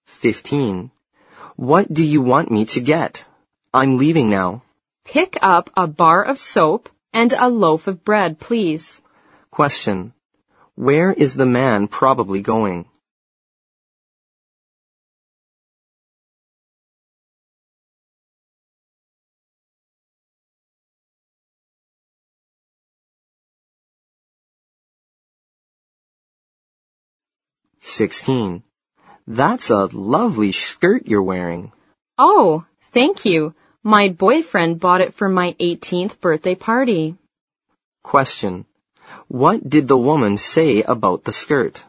15. What do you want me to get? I'm leaving now. Pick up a bar of soap and a loaf of bread, please. Question. Where is the man probably going? (16) That's a lovely skirt you're wearing. Oh, thank you. My boyfriend bought it for my 18th birthday party. Question. What did the woman say about the skirt?